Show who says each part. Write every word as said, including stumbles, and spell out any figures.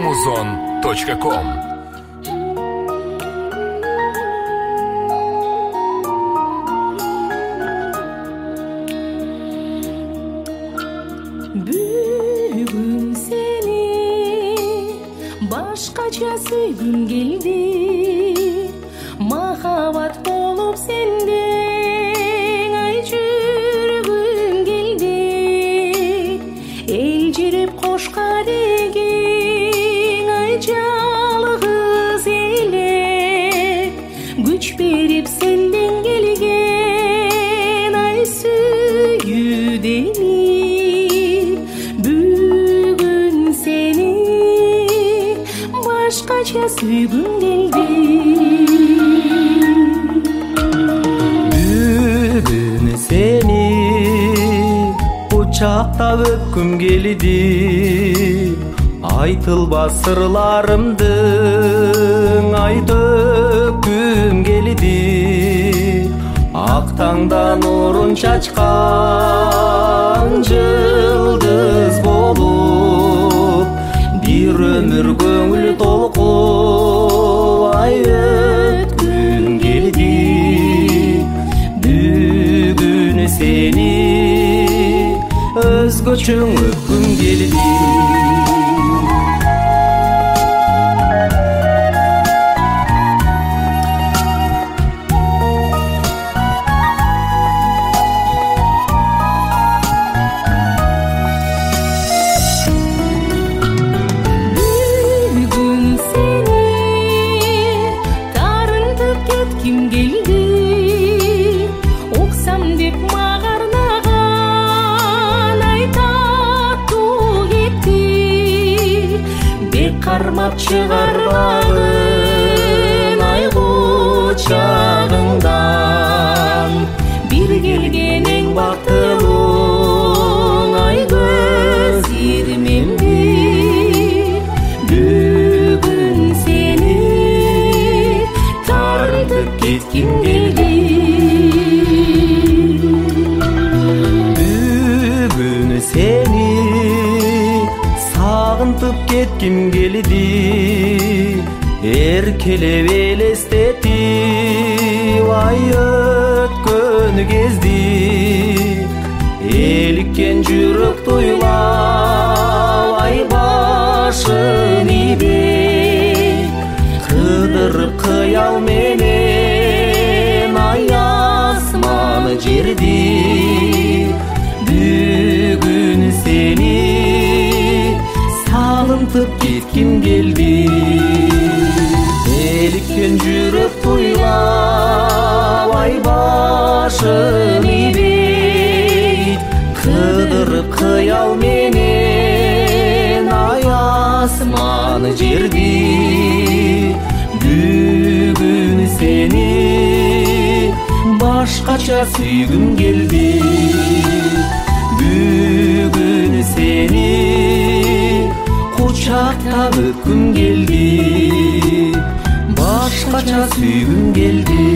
Speaker 1: музон точка ком.
Speaker 2: Бүгүн сени башкача сөйгүм келди, махабат болуп сенден ай жүргүм келди, элжирип кошко деген ай жалгыз эле, күч берип сенден келген ай сүйүүдени. Башкача сүйгүм келди.
Speaker 3: Бүгүн сени кучактап өпкүм келди, айтылбас сырларымды ай төккүм келди, ак таңдан нурун чачкан жылдыз болуп, бир өмүр көңүл толкуп ай өткүм келди. Бүгүн сени өзгөчө өпкүм келди.
Speaker 2: Кармап чыгарбагын ай кучагыңдан, бир келген эң бактылуу ай көз ирмемди. Бүгүн сени тартып кетким келди.
Speaker 3: Бүгүн сени сагынтып кетким келди, эркелеп элестетип ай өткөн кезди, эликкен жүрөк туйлап ай башын ийбей, кыдырып кыял менен ай асман жерди. Бүгүн сени сагынтып кетким келди, эликкен жүрөк туйлап ай башын ийбей, кыдырып кыял менен ай асман жерди. Бүгүн сени башкача сүйгүм келди. Бүгүн сени кучактап өпкүм келди, башкача сүйгүм келди.